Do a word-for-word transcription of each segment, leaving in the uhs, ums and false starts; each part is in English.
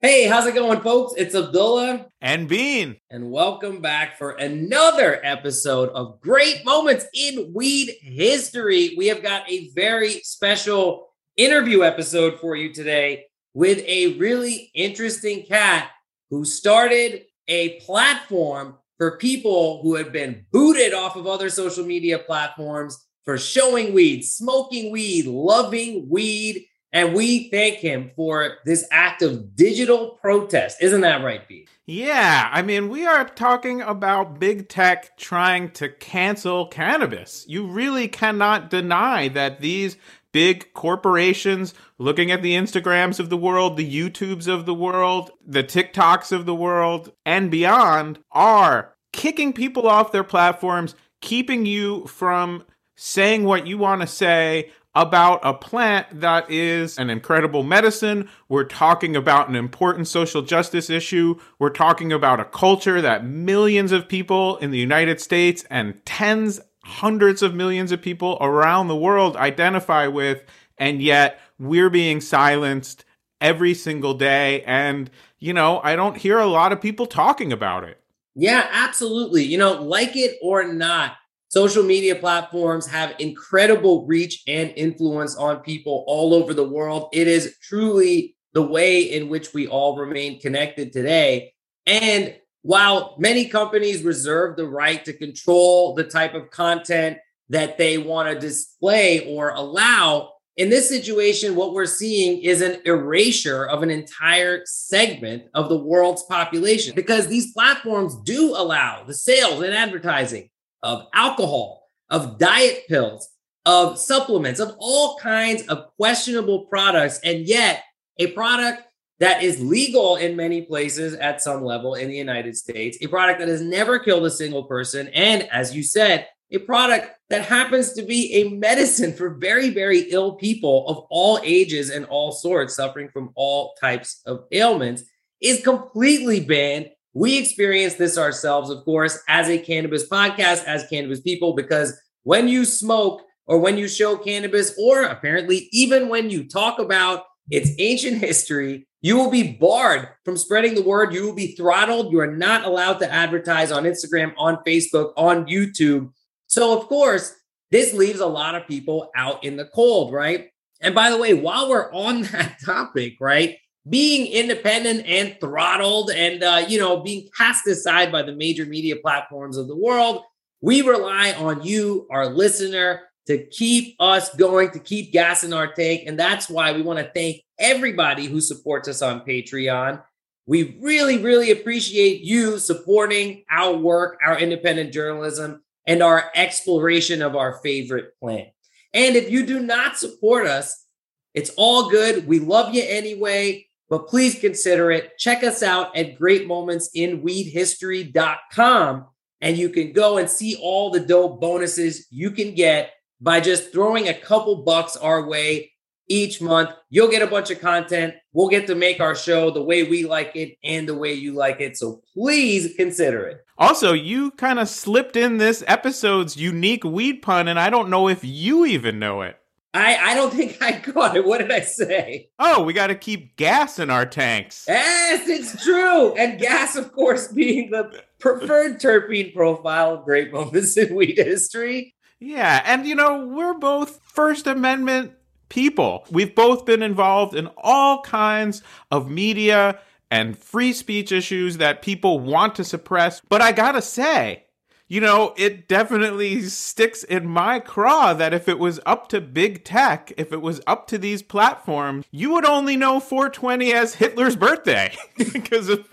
Hey, how's it going, folks? It's Abdullah and Bean, and welcome back for another episode of Great Moments in Weed History. We have got a very special interview episode for you today with a really interesting cat who started a platform for people who had been booted off of other social media platforms for showing weed, smoking weed, loving weed. And we thank him for this act of digital protest. Isn't that right, Pete? Yeah, I mean, we are talking about big tech trying to cancel cannabis. You really cannot deny that these big corporations, looking at the Instagrams of the world, the YouTubes of the world, the TikToks of the world, and beyond, are kicking people off their platforms, keeping you from saying what you want to say about a plant that is an incredible medicine. We're talking about an important social justice issue. We're talking about a culture that millions of people in the United States and tens, hundreds of millions of people around the world identify with, and yet we're being silenced every single day. And, you know, I don't hear a lot of people talking about it. Yeah, absolutely. You know, like it or not, social media platforms have incredible reach and influence on people all over the world. It is truly the way in which we all remain connected today. And while many companies reserve the right to control the type of content that they want to display or allow, in this situation, what we're seeing is an erasure of an entire segment of the world's population, because these platforms do allow the sales and advertising of alcohol, of diet pills, of supplements, of all kinds of questionable products. And yet a product that is legal in many places at some level in the United States, a product that has never killed a single person. And as you said, a product that happens to be a medicine for very, very ill people of all ages and all sorts, suffering from all types of ailments, is completely banned. We experience this ourselves, of course, as a cannabis podcast, as cannabis people, because when you smoke or when you show cannabis, or apparently even when you talk about its ancient history, you will be barred from spreading the word. You will be throttled. You are not allowed to advertise on Instagram, on Facebook, on YouTube. So, of course, this leaves a lot of people out in the cold, right? And by the way, while we're on that topic, right, being independent and throttled and, uh, you know, being cast aside by the major media platforms of the world, we rely on you, our listener, to keep us going, to keep gas in our tank. And that's why we want to thank everybody who supports us on Patreon. We really, really appreciate you supporting our work, our independent journalism, and our exploration of our favorite plant. And if you do not support us, it's all good. We love you anyway. But please consider it. Check us out at great moments in weed history dot com. And you can go and see all the dope bonuses you can get by just throwing a couple bucks our way each month. You'll get a bunch of content. We'll get to make our show the way we like it and the way you like it. So please consider it. Also, you kind of slipped in this episode's unique weed pun, and I don't know if you even know it. I, I don't think I got it. What did I say? Oh, we got to keep gas in our tanks. Yes, it's true. And gas, of course, being the preferred terpene profile of Great Moments in Weed History. Yeah, and you know, we're both First Amendment people. We've both been involved in all kinds of media and free speech issues that people want to suppress. But I gotta say, you know, it definitely sticks in my craw that if it was up to big tech, if it was up to these platforms, you would only know four twenty as Hitler's birthday. Because of,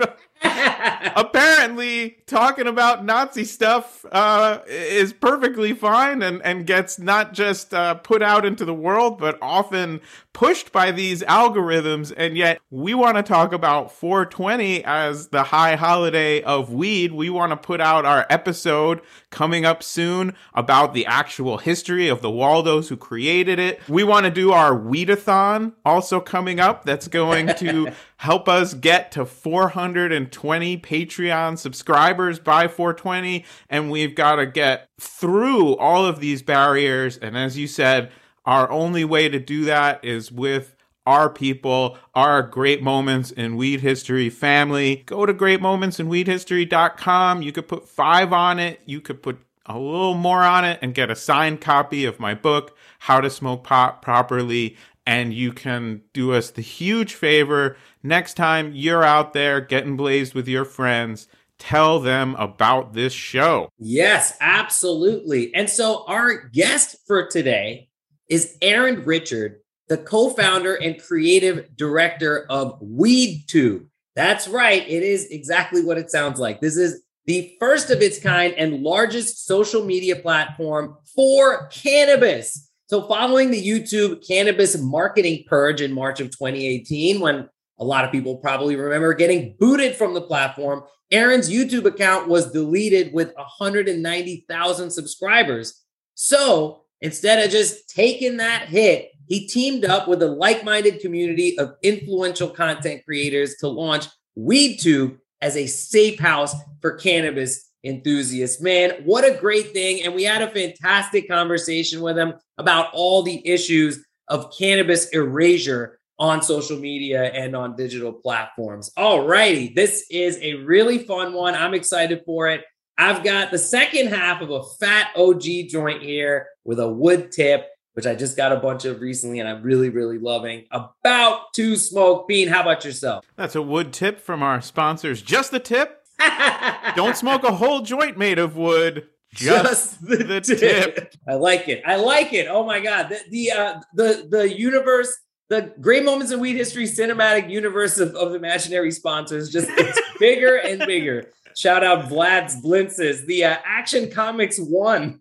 apparently talking about Nazi stuff uh, is perfectly fine and, and gets not just uh, put out into the world, but often pushed by these algorithms. And yet we want to talk about four twenty as the high holiday of weed. We want to put out our episode coming up soon about the actual history of the Waldos who created it. We want to do our Weedathon also coming up. That's going to help us get to four hundred twenty Patreon subscribers by four twenty. And we've got to get through all of these barriers. And as you said, our only way to do that is with our people, our Great Moments in Weed History family. Go to great moments in weed history dot com. You could put five on it. You could put a little more on it and get a signed copy of my book, How to Smoke Pot Properly. And you can do us the huge favor. Next time you're out there getting blazed with your friends, tell them about this show. Yes, absolutely. And so our guest for today is Aaron Richard, the co-founder and creative director of WeedTube. That's right. It is exactly what it sounds like. This is the first of its kind and largest social media platform for cannabis. So following the YouTube cannabis marketing purge in March of twenty eighteen, when a lot of people probably remember getting booted from the platform, Aaron's YouTube account was deleted with one hundred ninety thousand subscribers. So instead of just taking that hit, he teamed up with a like-minded community of influential content creators to launch WeedTube as a safe house for cannabis enthusiasts. Man, what a great thing. And we had a fantastic conversation with him about all the issues of cannabis erasure on social media and on digital platforms. All righty. This is a really fun one. I'm excited for it. I've got the second half of a fat O G joint here with a wood tip, which I just got a bunch of recently and I'm really, really loving. About to smoke. Bean, how about yourself? That's a wood tip from our sponsors. Just the tip. Don't smoke a whole joint made of wood. Just, just the, the tip. tip. I like it. I like it. Oh my God. The the uh, the the universe, the Great Moments in Weed History cinematic universe of, of imaginary sponsors just gets bigger and bigger. Shout out Vlad's Blintzes, the uh, Action Comics one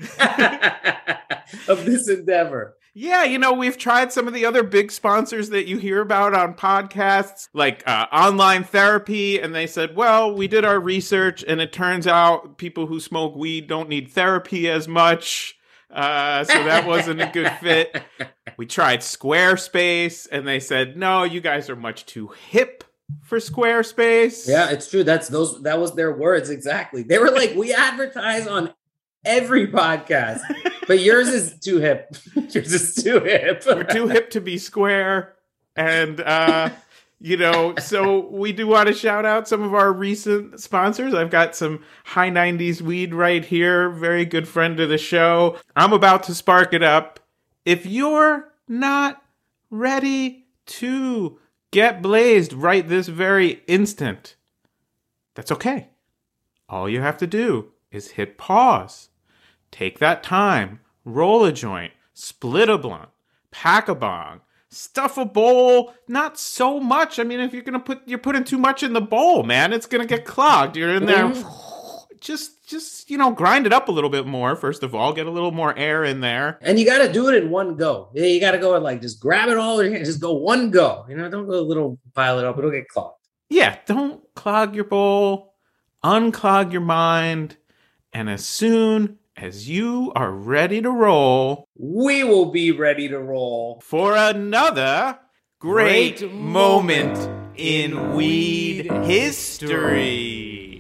of this endeavor. Yeah, you know, we've tried some of the other big sponsors that you hear about on podcasts, like uh, Online Therapy, and they said, well, we did our research, and it turns out people who smoke weed don't need therapy as much, uh, so that wasn't a good fit. We tried Squarespace, and they said, no, you guys are much too hip for Squarespace. Yeah, it's true. That's those. That was their words, exactly. They were like, we advertise on every podcast. But yours is too hip. Yours is too hip. We're too hip to be square. And, uh, you know, so we do want to shout out some of our recent sponsors. I've got some High nineties Weed right here. Very good friend of the show. I'm about to spark it up. If you're not ready to get blazed right this very instant, that's okay. All you have to do is hit pause. Take that time, roll a joint, split a blunt, pack a bong, stuff a bowl, not so much. I mean, if you're going to put, you're putting too much in the bowl, man, it's going to get clogged. You're in there, mm-hmm. just, just, you know, grind it up a little bit more. First of all, get a little more air in there. And you got to do it in one go. Yeah, you got to go and like, just grab it all in your hand, just go one go. You know, don't go a little pile it up. It'll get clogged. Yeah. Don't clog your bowl, unclog your mind. And as soon as you are ready to roll, we will be ready to roll for another great, great moment in weed history.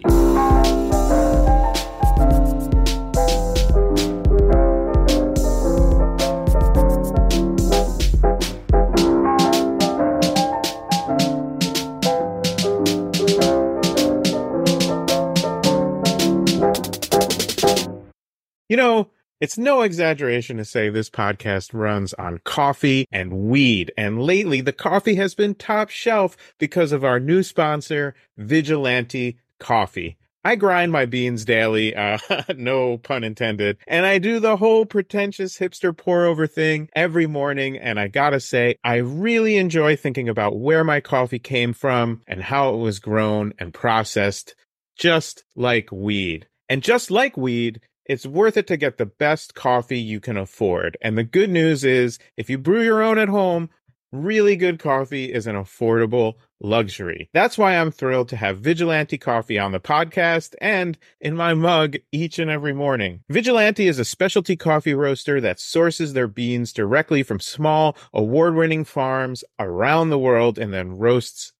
You know, it's no exaggeration to say this podcast runs on coffee and weed. And lately, the coffee has been top shelf because of our new sponsor, Vigilante Coffee. I grind my beans daily, uh, no pun intended, and I do the whole pretentious hipster pour-over thing every morning, and I gotta say, I really enjoy thinking about where my coffee came from and how it was grown and processed, just like weed. And just like weed, it's worth it to get the best coffee you can afford. And the good news is, if you brew your own at home, really good coffee is an affordable luxury. That's why I'm thrilled to have Vigilante Coffee on the podcast and in my mug each and every morning. Vigilante is a specialty coffee roaster that sources their beans directly from small, award-winning farms around the world and then roasts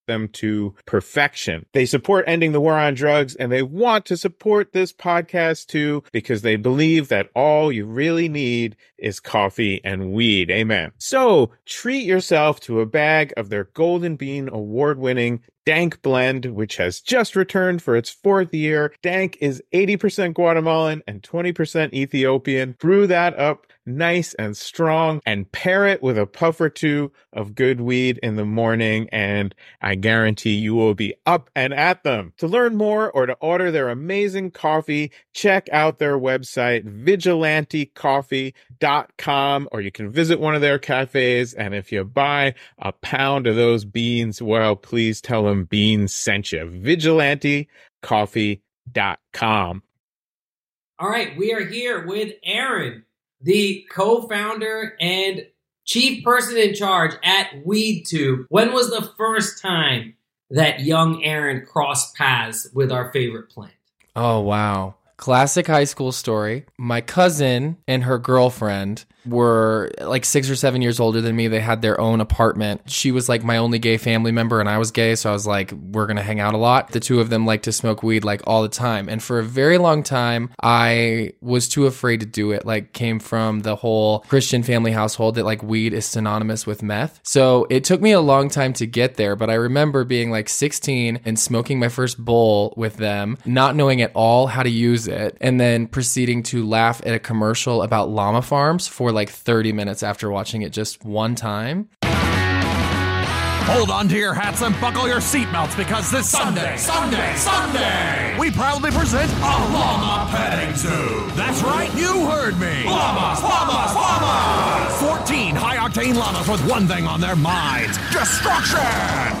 them to perfection. They support ending the war on drugs, and they want to support this podcast too, because they believe that all you really need is coffee and weed. Amen. So treat yourself to a bag of their Golden Bean award-winning Dank blend, which has just returned for its fourth year. Dank is eighty percent Guatemalan and twenty percent Ethiopian. Brew that up nice and strong and pair it with a puff or two of good weed in the morning, and I guarantee you will be up and at them. To learn more or to order their amazing coffee, check out their website, vigilante coffee dot com, or you can visit one of their cafes, and if you buy a pound of those beans, well, please tell them Beans sent you. vigilante coffee dot com. All right, we are here with Aaron, the co-founder and chief person in charge at WeedTube. When was the first time that young Aaron crossed paths with our favorite plant? Oh, wow. Classic high school story. My cousin and her girlfriend were like six or seven years older than me. They had their own apartment. She was like my only gay family member and I was gay. So I was like, we're going to hang out a lot. The two of them like to smoke weed like all the time. And for a very long time, I was too afraid to do it. Like came from the whole Christian family household that like weed is synonymous with meth. So it took me a long time to get there. But I remember being like sixteen and smoking my first bowl with them, not knowing at all how to use it, and then proceeding to laugh at a commercial about llama farms for like thirty minutes after watching it just one time. Hold on to your hats and buckle your seatbelts because this Sunday, Sunday, Sunday, we proudly present a llama petting zoo. That's right, you heard me. Llamas, llamas, llamas. fourteen high-octane llamas with one thing on their minds: destruction.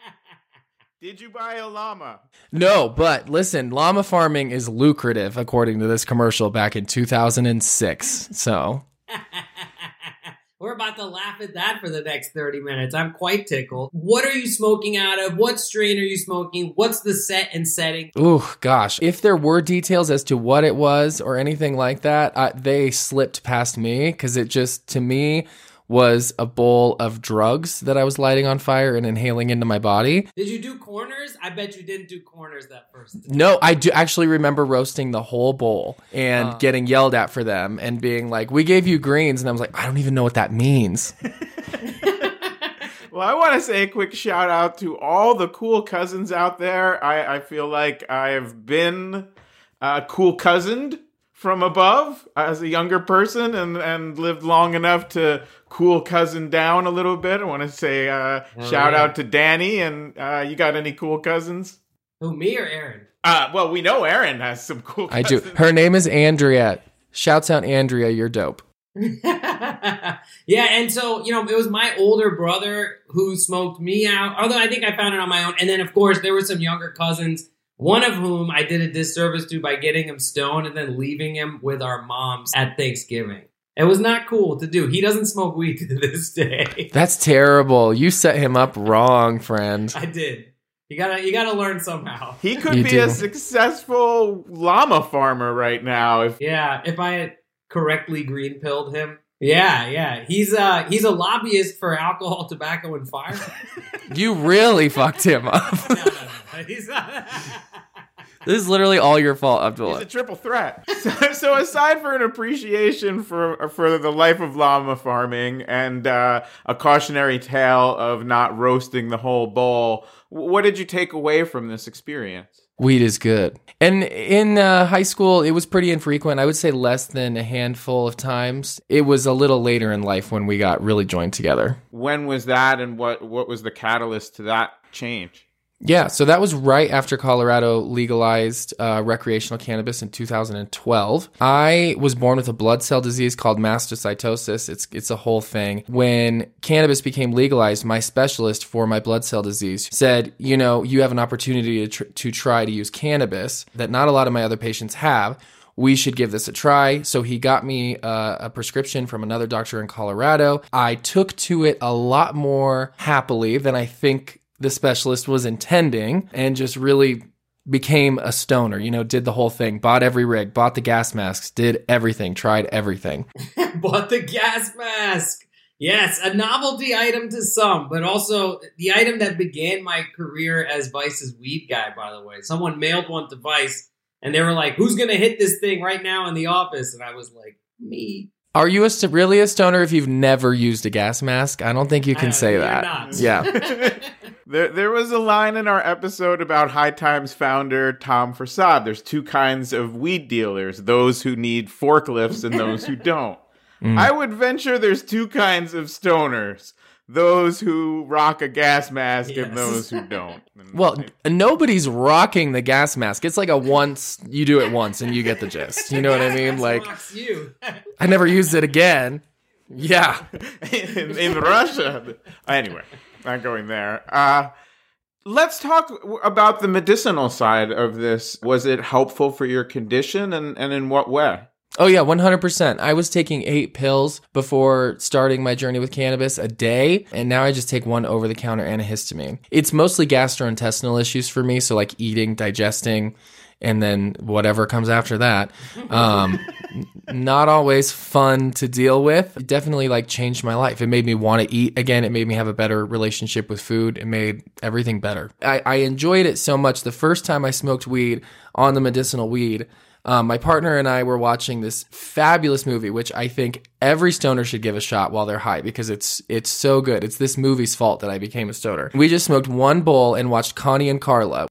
Did you buy a llama? No, but listen, llama farming is lucrative, according to this commercial back in two thousand six. So we're about to laugh at that for the next thirty minutes. I'm quite tickled. What are you smoking out of? What strain are you smoking? What's the set and setting? Ooh, gosh. If there were details as to what it was or anything like that, I, they slipped past me because it just, to me, was a bowl of drugs that I was lighting on fire and inhaling into my body. Did you do corners? I bet you didn't do corners that first time. No, I do actually remember roasting the whole bowl and uh. getting yelled at for them and being like, we gave you greens. And I was like, I don't even know what that means. Well, I want to say a quick shout out to all the cool cousins out there. I, I feel like I've been uh, cool cousined from above as a younger person and, and lived long enough to cool cousin down a little bit. I want to say uh, oh, shout yeah. out to Danny. And uh, you got any cool cousins? Who, me or Aaron? Uh, well, we know Aaron has some cool cousins. I do. Her name is Andrea. Shouts out Andrea, you're dope. Yeah, and so, you know, it was my older brother who smoked me out, although I think I found it on my own. And then, of course, there were some younger cousins, one of whom I did a disservice to by getting him stoned and then leaving him with our moms at Thanksgiving. It was not cool to do. He doesn't smoke weed to this day. That's terrible. You set him up wrong, friend. I did. You gotta, you gotta learn somehow. He could You be do. a successful llama farmer right now. If Yeah, if I had correctly green pilled him. Yeah, yeah. He's uh he's a lobbyist for alcohol, tobacco, and fire. You really fucked him up. no, no, no. He's not. This is literally all your fault, He's Abdullah. a triple threat. So, so aside for an appreciation for for the life of llama farming and uh, a cautionary tale of not roasting the whole bowl, what did you take away from this experience? Weed is good. And in uh, high school, it was pretty infrequent. I would say less than a handful of times. It was a little later in life when we got really joined together. When was that, and what, what was the catalyst to that change? Yeah, so that was right after Colorado legalized uh, recreational cannabis in two thousand twelve. I was born with a blood cell disease called mastocytosis. It's it's a whole thing. When cannabis became legalized, my specialist for my blood cell disease said, you know, you have an opportunity to, tr- to try to use cannabis that not a lot of my other patients have. We should give this a try. So he got me uh, a prescription from another doctor in Colorado. I took to it a lot more happily than I think the specialist was intending, and just really became a stoner, you know, did the whole thing, bought every rig, bought the gas masks, did everything, tried everything. Bought the gas mask. Yes, a novelty item to some, but also the item that began my career as Vice's weed guy, by the way. Someone mailed one to Vice, and they were like, who's going to hit this thing right now in the office? And I was like, me. Are you a, st- really a stoner if you've never used a gas mask? I don't think you can say that. Not. Yeah. There, there was a line in our episode about High Times founder Tom Farsad. There's two kinds of weed dealers, those who need forklifts and those who don't. Mm. I would venture there's two kinds of stoners, those who rock a gas mask yes. and those who don't. And well, I, nobody's rocking the gas mask. It's like a once, you do it once and you get the gist. You know what I mean? Like, you. I never used it again. Yeah. in, in Russia. Anyway, not going there. Uh, let's talk about the medicinal side of this. Was it helpful for your condition, and, and in what way? Oh, yeah, one hundred percent. I was taking eight pills before starting my journey with cannabis a day, and now I just take one over-the-counter antihistamine. It's mostly gastrointestinal issues for me, so like eating, digesting, and then whatever comes after that. Um, not always fun to deal with. It definitely like changed my life. It made me want to eat again. It made me have a better relationship with food. It made everything better. I, I enjoyed it so much. The first time I smoked weed on the medicinal weed, Um, my partner and I were watching this fabulous movie, which I think every stoner should give a shot while they're high because it's it's so good. It's this movie's fault that I became a stoner. We just smoked one bowl and watched Connie and Carla.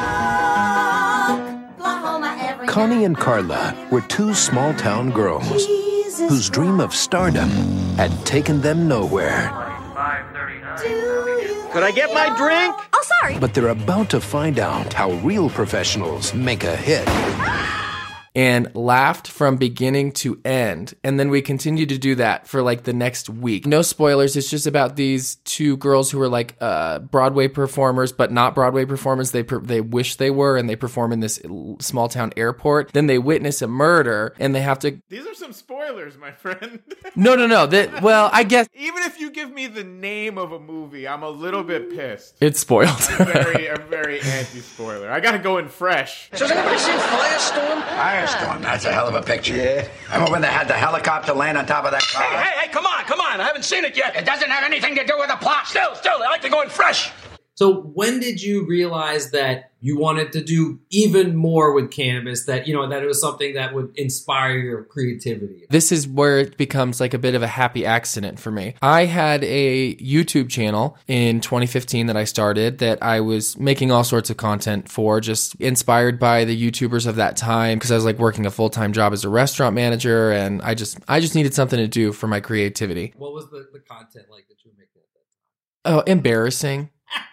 Connie and Carla were two small-town girls whose dream of stardom had taken them nowhere. Could I get my drink? Oh, sorry. But they're about to find out how real professionals make a hit. And laughed from beginning to end. And then we continued to do that for like the next week. No spoilers. It's just about these two girls who are like uh, Broadway performers, but not Broadway performers. They per- they wish they were, and they perform in this small town airport. Then they witness a murder, and they have to. These are some spoilers, my friend. no, no, no. That well, I guess even if you give me the name of a movie, I'm a little bit pissed. It's spoiled. I'm very, I'm very anti-spoiler. I gotta go in fresh. So has anybody seen Firestorm? Firestorm, that's a hell of a picture. Yeah. Remember when they had the helicopter land on top of that car? Hey, hey, hey, come on, come on. I haven't seen it yet. It doesn't have anything to do with the plot. Still, still, I like to go in fresh. So when did you realize that you wanted to do even more with cannabis, that, you know, that it was something that would inspire your creativity? This is where it becomes like a bit of a happy accident for me. I had a YouTube channel in twenty fifteen that I started that I was making all sorts of content for, just inspired by the YouTubers of that time, because I was like working a full-time job as a restaurant manager, and I just I just needed something to do for my creativity. What was the, the content like that you were making at that time? Oh, embarrassing.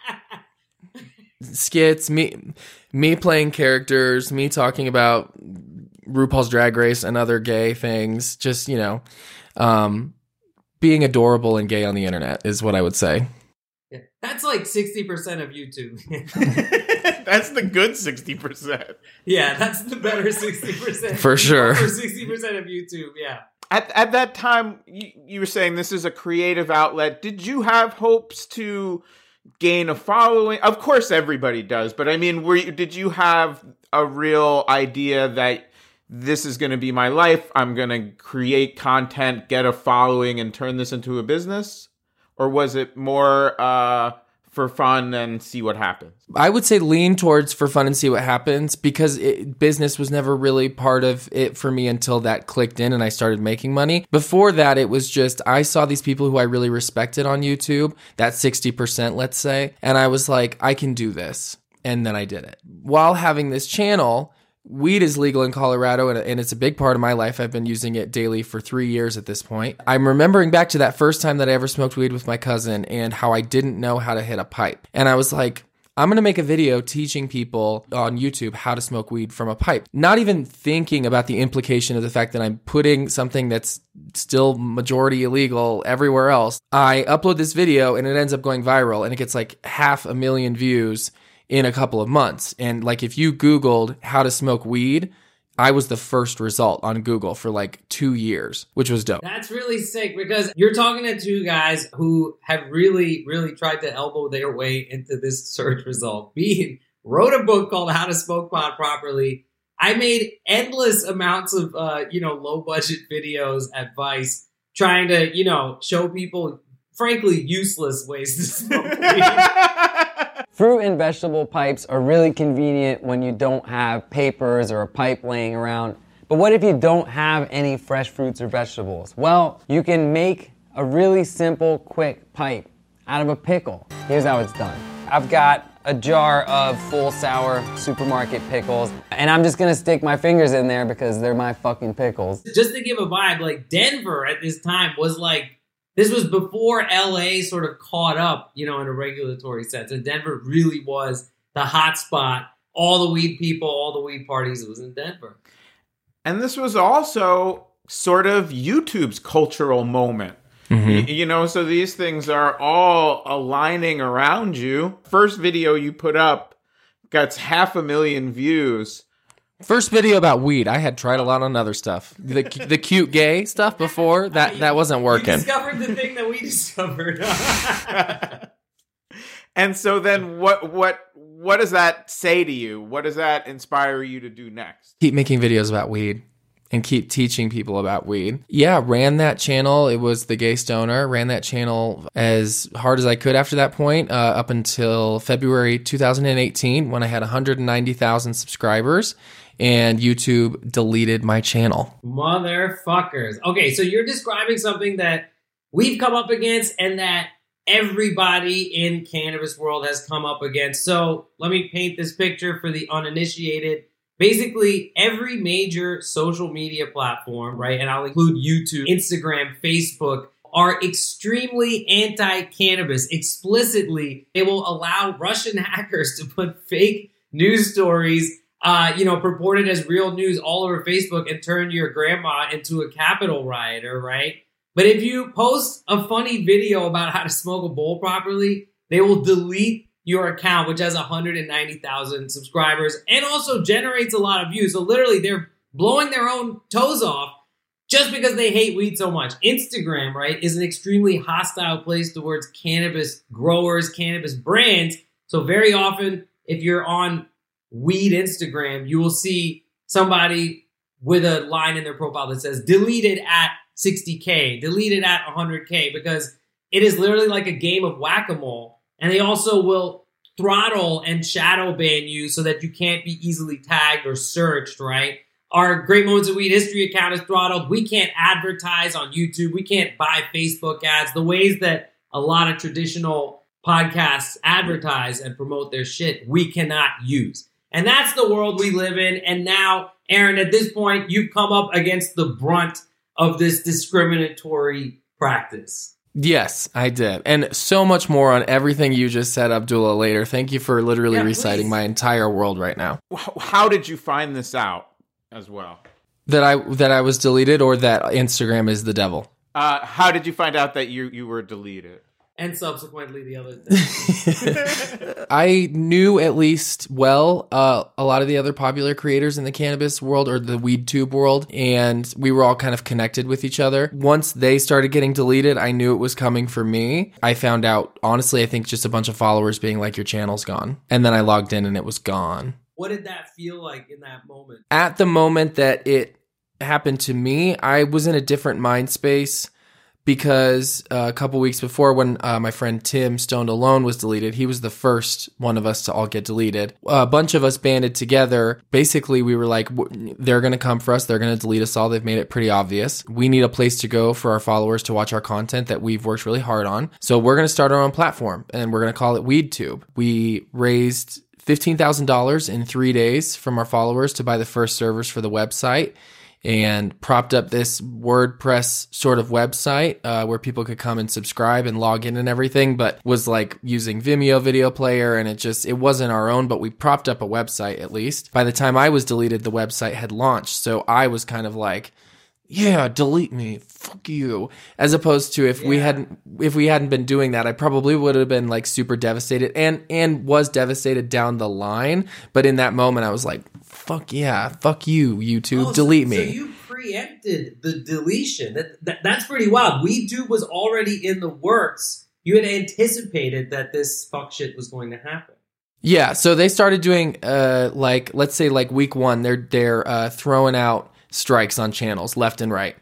Skits, me me playing characters, me talking about RuPaul's Drag Race and other gay things. Just, you know, um, being adorable and gay on the internet is what I would say. Yeah, that's like sixty percent of YouTube. That's the good sixty percent. Yeah, that's the better sixty percent. For sure. For sixty percent of YouTube, yeah. At at that time, you, you were saying this is a creative outlet. Did you have hopes to gain a following? Of course everybody does, but I mean, were you, did you have a real idea that this is going to be my life, I'm going to create content, get a following, and turn this into a business? Or was it more uh, for fun and see what happens? I would say lean towards for fun and see what happens, because it, business was never really part of it for me until that clicked in and I started making money. Before that, it was just, I saw these people who I really respected on YouTube, that sixty percent, let's say, and I was like, I can do this. And then I did it. While having this channel, weed is legal in Colorado, and, and it's a big part of my life. I've been using it daily for three years at this point. I'm remembering back to that first time that I ever smoked weed with my cousin and how I didn't know how to hit a pipe. And I was like, I'm going to make a video teaching people on YouTube how to smoke weed from a pipe. Not even thinking about the implication of the fact that I'm putting something that's still majority illegal everywhere else. I upload this video and it ends up going viral, and it gets like half a million views in a couple of months. And like, if you Googled how to smoke weed, I was the first result on Google for like two years, which was dope. That's really sick, because you're talking to two guys who have really, really tried to elbow their way into this search result. Bean wrote a book called How to Smoke Pot Properly. I made endless amounts of, uh, you know, low budget videos at Vice. trying to, you know, show people, frankly, useless ways to smoke weed. Fruit and vegetable pipes are really convenient when you don't have papers or a pipe laying around. But what if you don't have any fresh fruits or vegetables? Well, you can make a really simple, quick pipe out of a pickle. Here's how it's done. I've got a jar of full sour supermarket pickles, and I'm just gonna stick my fingers in there because they're my fucking pickles. Just to give a vibe, like Denver at this time was like, this was before L A sort of caught up, you know, in a regulatory sense. And Denver really was the hot spot. All the weed people, all the weed parties, it was in Denver. And this was also sort of YouTube's cultural moment. Mm-hmm. Y- you know, so these things are all aligning around you. First video you put up got half a million views. First video about weed. I had tried a lot on other stuff. The the cute gay stuff before, that, that wasn't working. You discovered the thing that we discovered. And so then what what what does that say to you? What does that inspire you to do next? Keep making videos about weed and keep teaching people about weed. Yeah, ran that channel. It was The Gay Stoner. Ran that channel as hard as I could after that point, uh, up until February two thousand eighteen when I had one hundred ninety thousand subscribers. And YouTube deleted my channel. Motherfuckers. Okay, so you're describing something that we've come up against and that everybody in cannabis world has come up against. So let me paint this picture for the uninitiated. Basically, every major social media platform, right, and I'll include YouTube, Instagram, Facebook, are extremely anti-cannabis. Explicitly, they will allow Russian hackers to put fake news stories Uh, you know, purported as real news all over Facebook and turn your grandma into a Capitol rioter, right? But if you post a funny video about how to smoke a bowl properly, they will delete your account, which has one hundred ninety thousand subscribers and also generates a lot of views. So literally, they're blowing their own toes off just because they hate weed so much. Instagram, right, is an extremely hostile place towards cannabis growers, cannabis brands. So very often, if you're on weed Instagram, you will see somebody with a line in their profile that says deleted at sixty K, deleted at one hundred K, because it is literally like a game of whack-a-mole. And they also will throttle and shadow ban you so that you can't be easily tagged or searched, right? Our Great Moments of Weed History account is throttled. We can't advertise on YouTube. We can't buy Facebook ads. The ways that a lot of traditional podcasts advertise and promote their shit, we cannot use. And that's the world we live in. And now, Aaron, at this point, you've come up against the brunt of this discriminatory practice. Yes, I did. And so much more on everything you just said, Abdullah, later. Thank you for literally yeah, reciting please. my entire world right now. How did you find this out as well? That I that I was deleted, or that Instagram is the devil? Uh, how did you find out that you, you were deleted? And subsequently the other thing. I knew at least, well, uh, a lot of the other popular creators in the cannabis world or the weed tube world, and we were all kind of connected with each other. Once they started getting deleted, I knew it was coming for me. I found out, honestly, I think just a bunch of followers being like, your channel's gone. And then I logged in and it was gone. What did that feel like in that moment? At the moment that it happened to me, I was in a different mind space. Because uh, a couple weeks before, when uh, my friend Tim Stoned Alone was deleted, he was the first one of us to all get deleted. A bunch of us banded together. Basically, we were like, they're going to come for us. They're going to delete us all. They've made it pretty obvious. We need a place to go for our followers to watch our content that we've worked really hard on. So we're going to start our own platform, and we're going to call it WeedTube. We raised fifteen thousand dollars in three days from our followers to buy the first servers for the website, and propped up this WordPress sort of website uh, where people could come and subscribe and log in and everything, but was like using Vimeo video player, and it just, it wasn't our own, but we propped up a website at least. By the time I was deleted, the website had launched, so I was kind of like, yeah, delete me, fuck you. As opposed to if yeah. we hadn't if we hadn't been doing that, I probably would have been like super devastated and and was devastated down the line. But in that moment, I was like, fuck yeah, fuck you, YouTube, oh, delete so, me. So you preempted the deletion. That, that that's pretty wild. WeedTube was already in the works. You had anticipated that this fuck shit was going to happen. Yeah, so they started doing uh like let's say like week one, they're they're uh, throwing out strikes on channels left and right.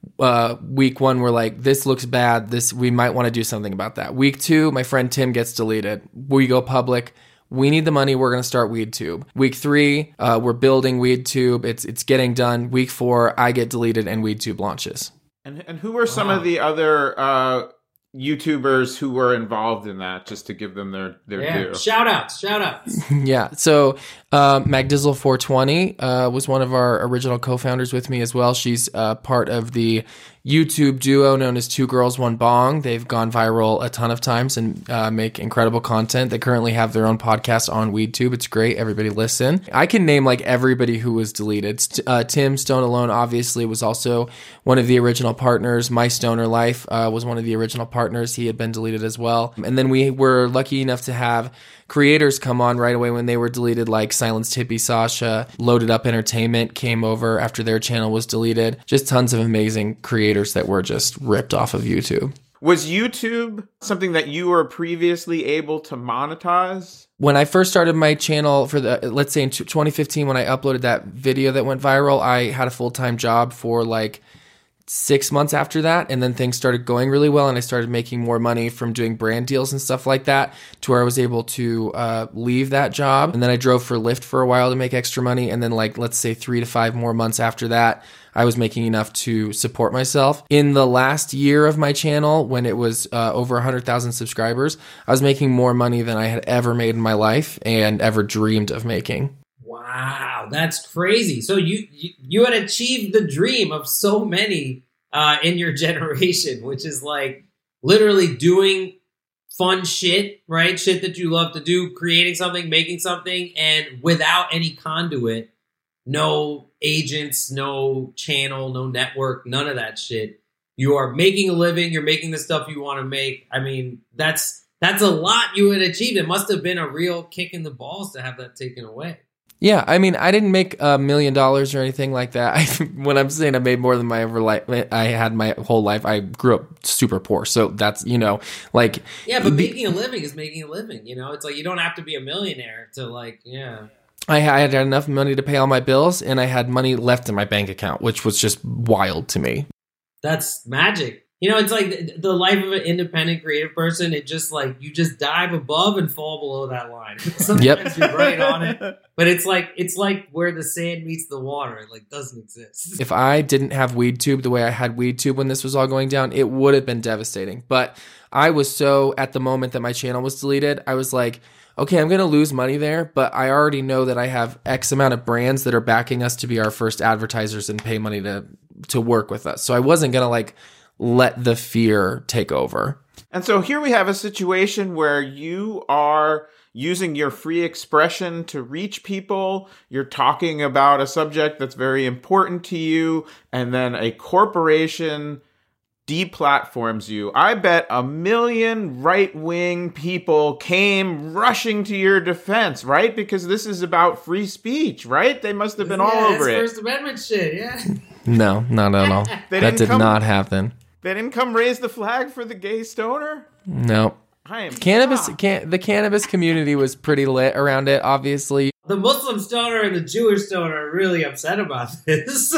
uh, week one, we're like, this looks bad. This, we might want to do something about that. Week two, my friend Tim gets deleted. We go public. We need the money. We're going to start WeedTube. Week three, uh, we're building WeedTube. It's it's getting done. Week four, I get deleted and WeedTube launches. And and who are some wow. of the other uh, YouTubers who were involved in that, just to give them their, their yeah. due? Shout outs, shout outs. yeah. So uh, Magdizzle four twenty uh, was one of our original co-founders with me as well. She's uh, part of the YouTube duo known as Two Girls, One Bong. They've gone viral a ton of times and uh, make incredible content. They currently have their own podcast on WeedTube. It's great. Everybody listen. I can name like everybody who was deleted. Uh, Tim Stone Alone obviously was also one of the original partners. My Stoner Life uh, was one of the original partners. He had been deleted as well. And then we were lucky enough to have creators come on right away when they were deleted, like Silenced Hippie Sasha. Loaded Up Entertainment came over after their channel was deleted. Just tons of amazing creators that were just ripped off of YouTube. Was YouTube something that you were previously able to monetize? When I first started my channel for the, let's say in twenty fifteen, when I uploaded that video that went viral, I had a full-time job for like six months after that, and then things started going really well, and I started making more money from doing brand deals and stuff like that, to where I was able to uh, leave that job. And then I drove for Lyft for a while to make extra money, and then like let's say three to five more months after that, I was making enough to support myself. In the last year of my channel, when it was uh, over one hundred thousand subscribers, I was making more money than I had ever made in my life and ever dreamed of making. Wow, that's crazy. So you, you you had achieved the dream of so many uh, in your generation, which is like literally doing fun shit, right? Shit that you love to do, creating something, making something, and without any conduit, no agents, no channel, no network, none of that shit. You are making a living. You're making the stuff you want to make. I mean, that's that's a lot you had achieved. It must have been a real kick in the balls to have that taken away. Yeah, I mean, I didn't make a million dollars or anything like that. I, when I'm saying I made more than my ever life, I had my whole life. I grew up super poor, so that's, you know, like yeah. But making a living is making a living. You know, it's like you don't have to be a millionaire to like yeah. I had enough money to pay all my bills, and I had money left in my bank account, which was just wild to me. That's magic. You know, it's like the, the life of an independent creative person. It just like you just dive above and fall below that line. Sometimes yep. you're right on it, but it's like it's like where the sand meets the water. It like doesn't exist. If I didn't have WeedTube the way I had WeedTube when this was all going down, it would have been devastating. But I was so at the moment that my channel was deleted, I was like, okay, I'm going to lose money there, but I already know that I have X amount of brands that are backing us to be our first advertisers and pay money to to work with us. So I wasn't going to like let the fear take over. And so here we have a situation where you are using your free expression to reach people. You're talking about a subject that's very important to you, and then a corporation deplatforms you. I bet a million right-wing people came rushing to your defense, right? Because this is about free speech, right? They must have been yeah, all over it. First Amendment shit, yeah. No, not at all. That did come, not happen. They didn't come raise the flag for the gay stoner? No. I am cannabis. Can, the cannabis community was pretty lit around it, obviously. The Muslim stoner and the Jewish stoner are really upset about this.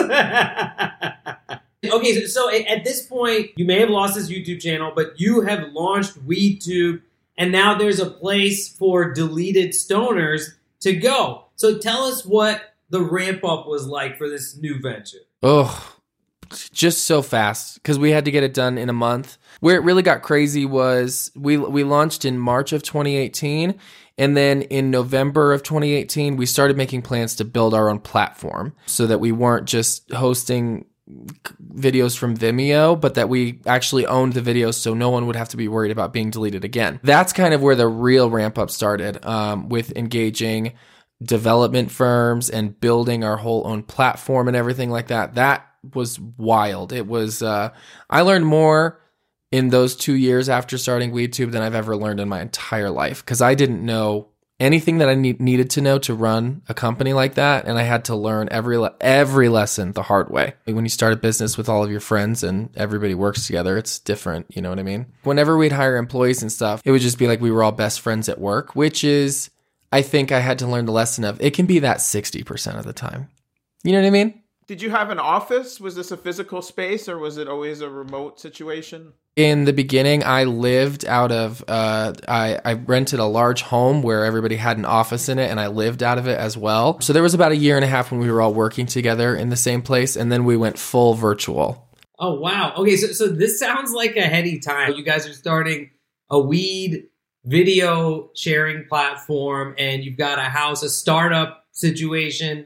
Okay, so at this point, you may have lost this YouTube channel, but you have launched WeedTube, and now there's a place for deleted stoners to go. So tell us what the ramp up was like for this new venture. Oh, just so fast, because we had to get it done in a month. Where it really got crazy was we we launched in March of twenty eighteen, and then in November of twenty eighteen, we started making plans to build our own platform so that we weren't just hosting videos from Vimeo, but that we actually owned the videos so no one would have to be worried about being deleted again. That's kind of where the real ramp up started, um, with engaging development firms and building our whole own platform and everything like that. That was wild. It was, uh, I learned more in those two years after starting WeedTube than I've ever learned in my entire life, because I didn't know anything that I need, needed to know to run a company like that, and I had to learn every le- every lesson the hard way. Like when you start a business with all of your friends and everybody works together, it's different, you know what I mean? Whenever we'd hire employees and stuff, it would just be like we were all best friends at work, which is, I think I had to learn the lesson of, it can be that sixty percent of the time. You know what I mean? Did you have an office? Was this a physical space or was it always a remote situation? In the beginning, I lived out of, uh, I, I rented a large home where everybody had an office in it, and I lived out of it as well. So there was about a year and a half when we were all working together in the same place, and then we went full virtual. Oh, wow. Okay, so, so this sounds like a heady time. You guys are starting a weed video sharing platform, and you've got a house, a startup situation.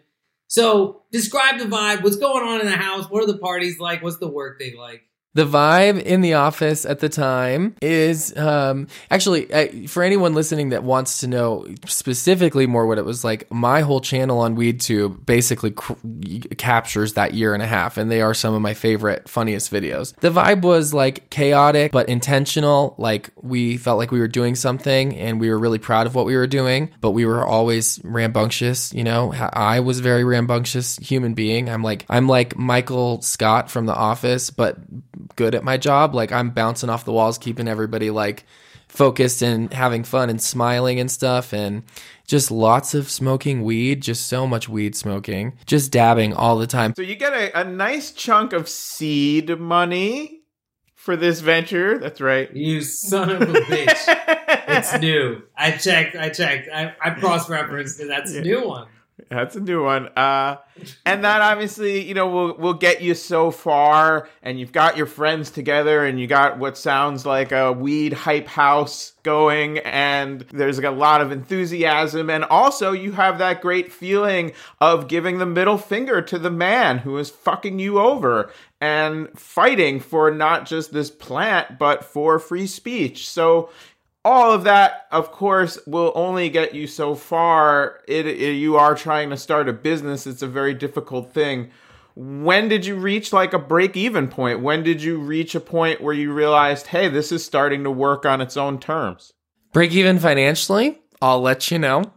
So describe the vibe. What's going on in the house? What are the parties like? What's the work day like? The vibe in the office at the time is um, actually, uh, for anyone listening that wants to know specifically more what it was like, my whole channel on WeedTube basically cr- captures that year and a half, and they are some of my favorite, funniest videos. The vibe was like chaotic, but intentional. Like we felt like we were doing something, and we were really proud of what we were doing, but we were always rambunctious. You know, I was a very rambunctious human being. I'm like, I'm like Michael Scott from The Office, but good at my job. Like I'm bouncing off the walls, keeping everybody like focused and having fun and smiling and stuff, and just lots of smoking weed, just so much weed smoking, just dabbing all the time. So you get a, a nice chunk of seed money for this venture. That's right. You son of a bitch. It's new. I checked. I checked. I, I cross-referenced it. That's a Yeah. new one. That's a new one. Uh, and that obviously, you know, will will get you so far, and you've got your friends together, and you got what sounds like a weed hype house going, and there's like a lot of enthusiasm, and also you have that great feeling of giving the middle finger to the man who is fucking you over and fighting for not just this plant, but for free speech. So all of that, of course, will only get you so far. It, it, you are trying to start a business. It's a very difficult thing. When did you reach like a break-even point? When did you reach a point where you realized, hey, this is starting to work on its own terms? Break even financially? I'll let you know.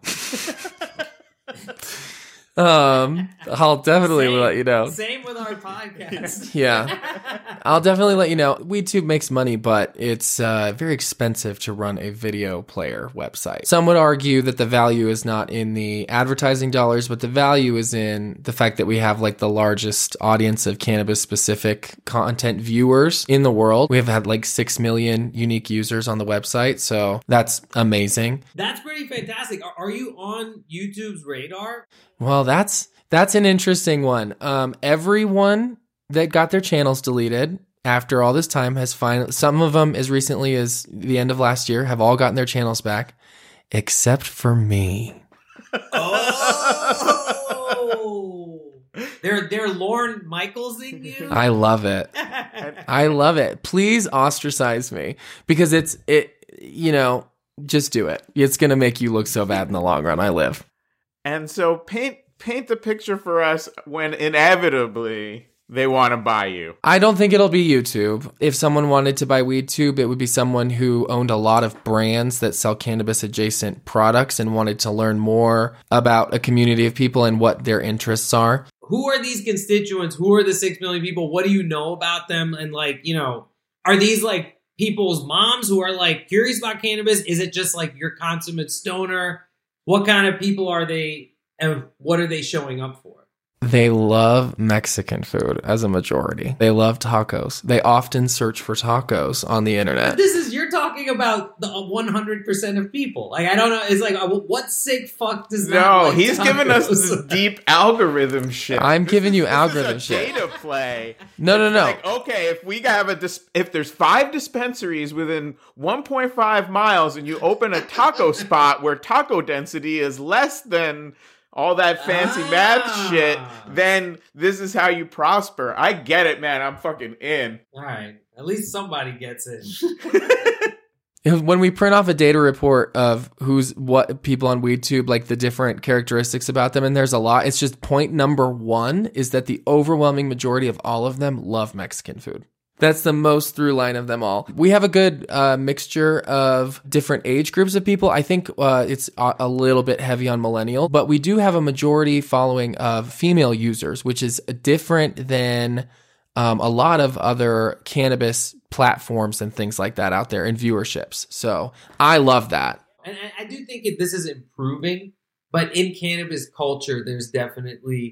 Um, I'll definitely Same, let you know. Same with our podcast. Yeah. I'll definitely let you know. WeedTube makes money, but it's uh, very expensive to run a video player website. Some would argue that the value is not in the advertising dollars, but the value is in the fact that we have like the largest audience of cannabis-specific content viewers in the world. We have had like six million unique users on the website, so that's amazing. That's pretty fantastic. Are, are you on YouTube's radar? Well, that's that's an interesting one. Um, everyone that got their channels deleted after all this time has finally, some of them as recently as the end of last year, have all gotten their channels back, except for me. Oh, they're they're Lorne Michaelsing you. I love it. I love it. Please ostracize me because it's it. You know, just do it. It's gonna make you look so bad in the long run. I live. And so paint paint the picture for us when inevitably they want to buy you. I don't think it'll be YouTube. If someone wanted to buy WeedTube, it would be someone who owned a lot of brands that sell cannabis-adjacent products and wanted to learn more about a community of people and what their interests are. Who are these constituents? Who are the six million people? What do you know about them? And like, you know, are these like people's moms who are like curious about cannabis? Is it just like your consummate stoner? What kind of people are they, and what are they showing up for? They love Mexican food as a majority. They love tacos. They often search for tacos on the internet. This is, you're talking about the one hundred percent of people. Like, I don't know. It's like, what sick fuck does that No, like he's tacos? giving us this deep algorithm shit. I'm giving you This algorithm is a shit. data play. No, no, no. Like, okay, if we have a dis- if there's five dispensaries within one point five miles, and you open a taco spot where taco density is less than all that fancy Ah. math shit, then this is how you prosper. I get it, man. I'm fucking in. All right. At least somebody gets it. When we print off a data report of who's what people on WeedTube, like the different characteristics about them, and there's a lot, it's just point number one is that the overwhelming majority of all of them love Mexican food. That's the most through line of them all. We have a good uh, mixture of different age groups of people. I think uh, it's a, a little bit heavy on millennial, but we do have a majority following of female users, which is different than um, a lot of other cannabis platforms and things like that out there in viewerships. So I love that. And I, I do think it, this is improving, but in cannabis culture, there's definitely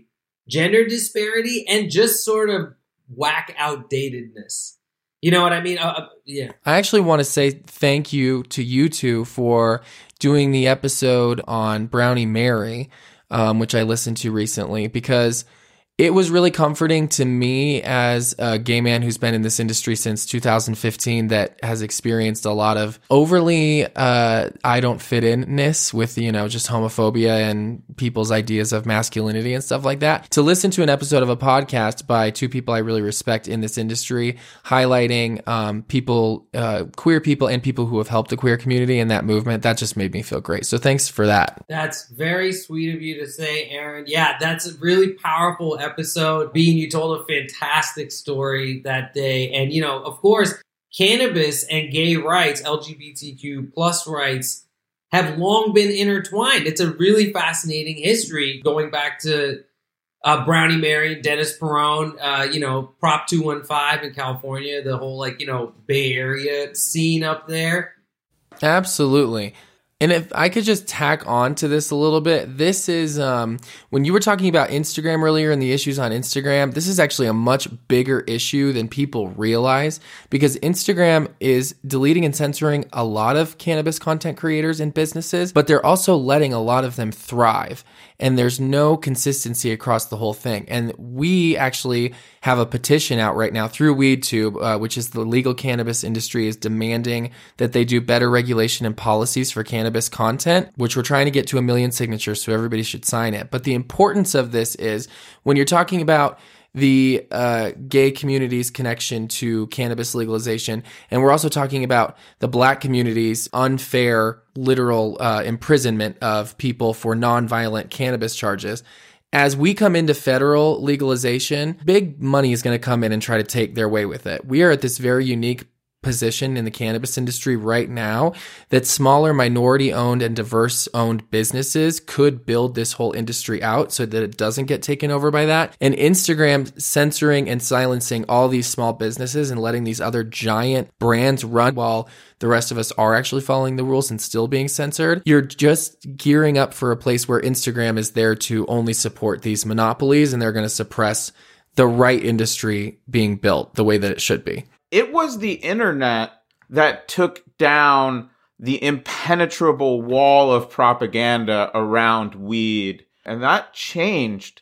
gender disparity and just sort of whack outdatedness. You know what I mean? Uh, yeah. I actually want to say thank you to you two for doing the episode on Brownie Mary, um, which I listened to recently, because it was really comforting to me as a gay man who's been in this industry since two thousand fifteen that has experienced a lot of overly uh, I don't fit in-ness with, you know, just homophobia and people's ideas of masculinity and stuff like that. To listen to an episode of a podcast by two people I really respect in this industry, highlighting um, people, uh, queer people and people who have helped the queer community in that movement, that just made me feel great. So thanks for that. That's very sweet of you to say, Aaron. Yeah, that's a really powerful episode. Bean, you told a fantastic story that day. And, you know, of course, cannabis and gay rights, L G B T Q plus rights, have long been intertwined. It's a really fascinating history going back to uh, Brownie Mary, Dennis Perone, uh, you know, Prop two one five in California, the whole, like, you know, Bay Area scene up there. Absolutely. And if I could just tack on to this a little bit, this is, um, when you were talking about Instagram earlier and the issues on Instagram, this is actually a much bigger issue than people realize, because Instagram is deleting and censoring a lot of cannabis content creators and businesses, but they're also letting a lot of them thrive. And there's no consistency across the whole thing. And we actually have a petition out right now through WeedTube, uh, which is the legal cannabis industry, is demanding that they do better regulation and policies for cannabis content, which we're trying to get to a million signatures, so everybody should sign it. But the importance of this is when you're talking about the uh, gay community's connection to cannabis legalization, and we're also talking about the black community's unfair, literal uh, imprisonment of people for nonviolent cannabis charges. As we come into federal legalization, big money is going to come in and try to take their way with it. We are at this very unique position in the cannabis industry right now that smaller minority owned and diverse owned businesses could build this whole industry out so that it doesn't get taken over by that. And Instagram censoring and silencing all these small businesses and letting these other giant brands run while the rest of us are actually following the rules and still being censored, you're just gearing up for a place where Instagram is there to only support these monopolies, and they're going to suppress the right industry being built the way that it should be. It was the internet that took down the impenetrable wall of propaganda around weed. And that changed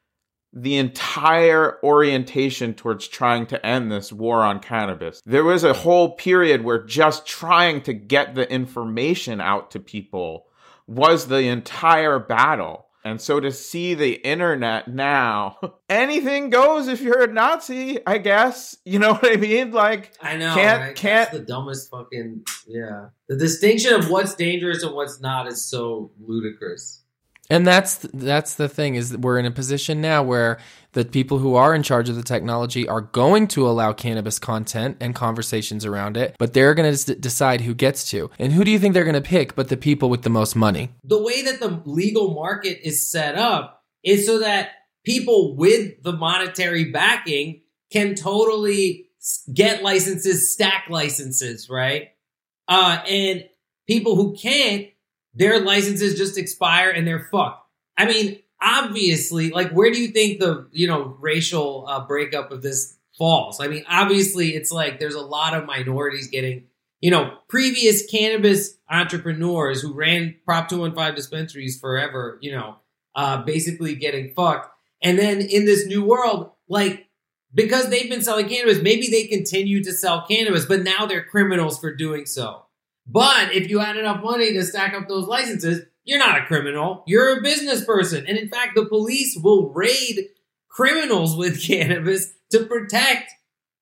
the entire orientation towards trying to end this war on cannabis. There was a whole period where just trying to get the information out to people was the entire battle. And so to see the internet now, anything goes if you're a Nazi, I guess. You know what I mean? Like, I know, can't, right? can't. That's the dumbest fucking, yeah. The distinction of what's dangerous and what's not is so ludicrous. And that's that's the thing, is that we're in a position now where the people who are in charge of the technology are going to allow cannabis content and conversations around it, but they're going to decide who gets to. And who do you think they're going to pick but the people with the most money? The way that the legal market is set up is so that people with the monetary backing can totally get licenses, stack licenses, right? Uh, and people who can't, their licenses just expire and they're fucked. I mean, obviously, like, where do you think the, you know, racial uh, breakup of this falls? I mean, obviously, it's like there's a lot of minorities getting, you know, previous cannabis entrepreneurs who ran Prop two one five dispensaries forever, you know, uh, basically getting fucked. And then in this new world, like, because they've been selling cannabis, maybe they continue to sell cannabis, but now they're criminals for doing so. But if you had enough money to stack up those licenses, you're not a criminal. You're a business person. And in fact, the police will raid criminals with cannabis to protect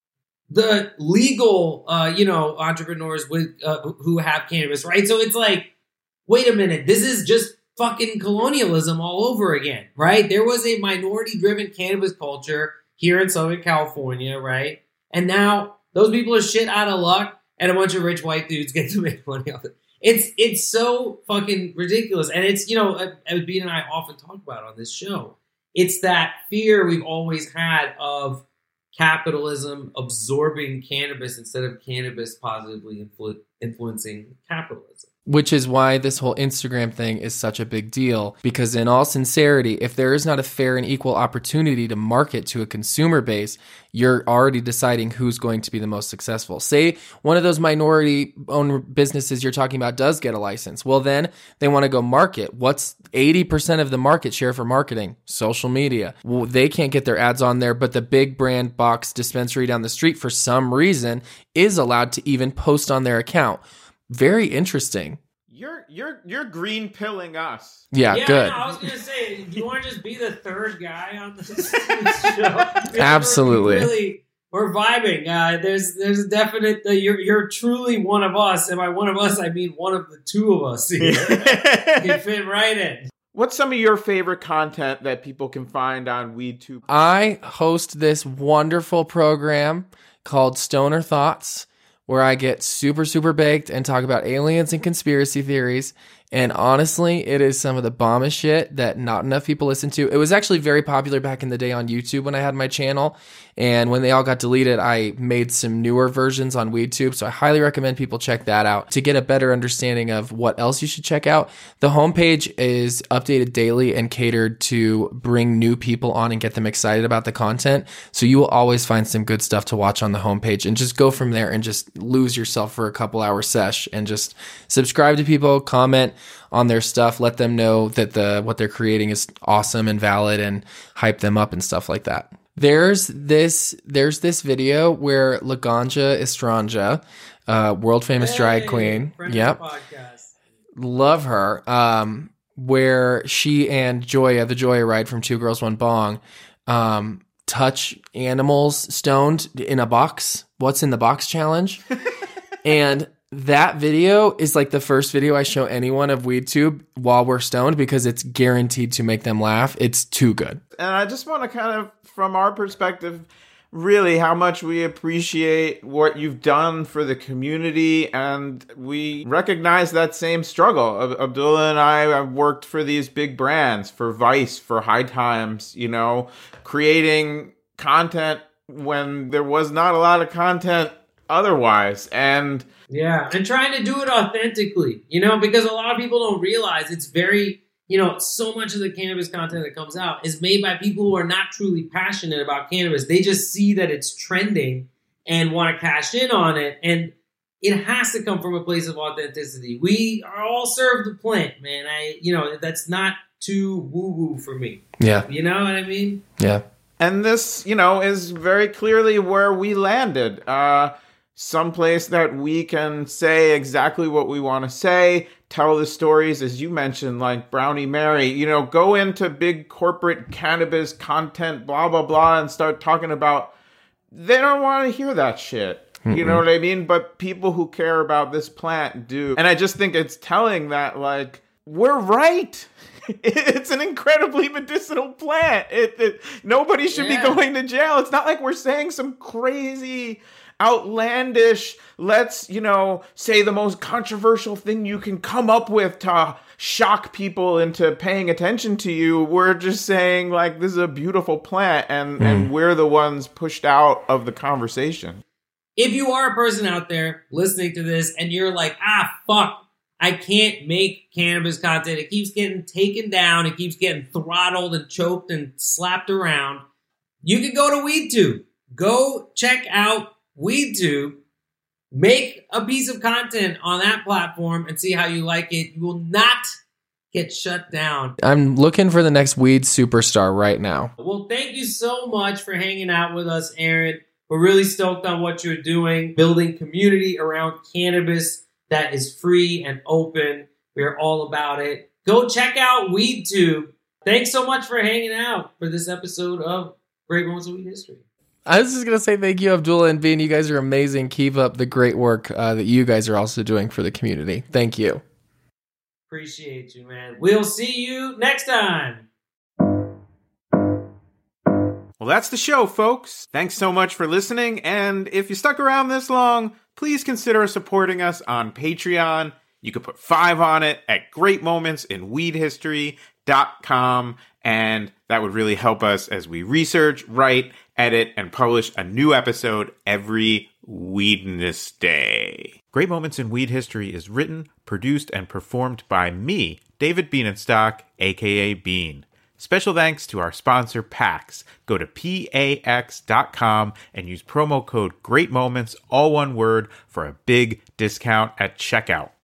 the legal, uh, you know, entrepreneurs with uh, who have cannabis, right? So it's like, wait a minute, this is just fucking colonialism all over again, right? There was a minority-driven cannabis culture here in Southern California, right? And now those people are shit out of luck. And a bunch of rich white dudes get to make money off it. It's it's so fucking ridiculous. And it's, you know, as Bean and I often talk about on this show, it's that fear we've always had of capitalism absorbing cannabis instead of cannabis positively influ- influencing capitalism. Which is why this whole Instagram thing is such a big deal. Because in all sincerity, if there is not a fair and equal opportunity to market to a consumer base, you're already deciding who's going to be the most successful. Say one of those minority-owned businesses you're talking about does get a license. Well, then they want to go market. What's eighty percent of the market share for marketing? Social media. Well, they can't get their ads on there, but the big brand box dispensary down the street, for some reason, is allowed to even post on their account. Very interesting. You're you're you're green pilling us. Yeah, yeah good. No, I was gonna say, do you want to just be the third guy on this, this show? Absolutely. We're, really, we're vibing. Uh, there's there's a definite. Uh, you're you're truly one of us, and by one of us, I mean one of the two of us here. You fit right in. What's some of your favorite content that people can find on WeedTube? I host this wonderful program called Stoner Thoughts, where I get super, super baked and talk about aliens and conspiracy theories. And honestly, it is some of the bombest shit that not enough people listen to. It was actually very popular back in the day on YouTube when I had my channel. And when they all got deleted, I made some newer versions on WeedTube. So I highly recommend people check that out to get a better understanding of what else you should check out. The homepage is updated daily and catered to bring new people on and get them excited about the content. So you will always find some good stuff to watch on the homepage, and just go from there and just lose yourself for a couple hour sesh and just subscribe to people, comment on their stuff, let them know that the what they're creating is awesome and valid, and hype them up and stuff like that. There's this there's this video where Laganja Estranja, uh, world famous hey, drag queen, yep, love her, um, where she and Joya, the Joya Ride from Two Girls One Bong, um, touch animals stoned in a box. What's in the box challenge? And that video is like the first video I show anyone of WeedTube while we're stoned, because it's guaranteed to make them laugh. It's too good. And I just want to kind of, from our perspective, really how much we appreciate what you've done for the community, and we recognize that same struggle. Abdullah and I have worked for these big brands, for Vice, for High Times, you know, creating content when there was not a lot of content otherwise. And yeah, and trying to do it authentically, you know, because a lot of people don't realize it's very, you know, so much of the cannabis content that comes out is made by people who are not truly passionate about cannabis. They just see that it's trending and want to cash in on it. And it has to come from a place of authenticity. We are all served the plant, man. I, you know, that's not too woo-woo for me. Yeah. You know what I mean? Yeah. And this, you know, is very clearly where we landed. Uh, someplace that we can say exactly what we want to say, tell the stories, as you mentioned, like Brownie Mary, you know, go into big corporate cannabis content, blah, blah, blah, and start talking about, they don't want to hear that shit. Mm-hmm. You know what I mean? But people who care about this plant do. And I just think it's telling that, like, we're right. It's an incredibly medicinal plant. It, it nobody should yeah. be going to jail. It's not like we're saying some crazy, outlandish, let's, you know, say the most controversial thing you can come up with to shock people into paying attention to you. We're just saying, like, this is a beautiful plant, and, mm. and we're the ones pushed out of the conversation. If you are a person out there listening to this and you're like, ah, fuck, I can't make cannabis content. It keeps getting taken down. It keeps getting throttled and choked and slapped around. You can go to WeedTube. Go check out WeedTube. Make a piece of content on that platform and see how you like it. You will not get shut down. I'm looking for the next weed superstar right now. Well, thank you so much for hanging out with us, Aaron. We're really stoked on what you're doing, building community around cannabis that is free and open. We're all about it. Go check out WeedTube. Thanks so much for hanging out for this episode of Great Moments of Weed History. I was just going to say thank you, Abdullah and Bean. You guys are amazing. Keep up the great work uh, that you guys are also doing for the community. Thank you. Appreciate you, man. We'll see you next time. Well, that's the show, folks. Thanks so much for listening. And if you stuck around this long, please consider supporting us on Patreon. You can put five on it at great moments in weed history dot com, and that would really help us as we research, write, edit, and publish a new episode every Wednesday. Great Moments in Weed History is written, produced, and performed by me, David Bienenstock, aka Bean. Special thanks to our sponsor, Pax. Go to pax dot com and use promo code Great Moments, all one word, for a big discount at checkout.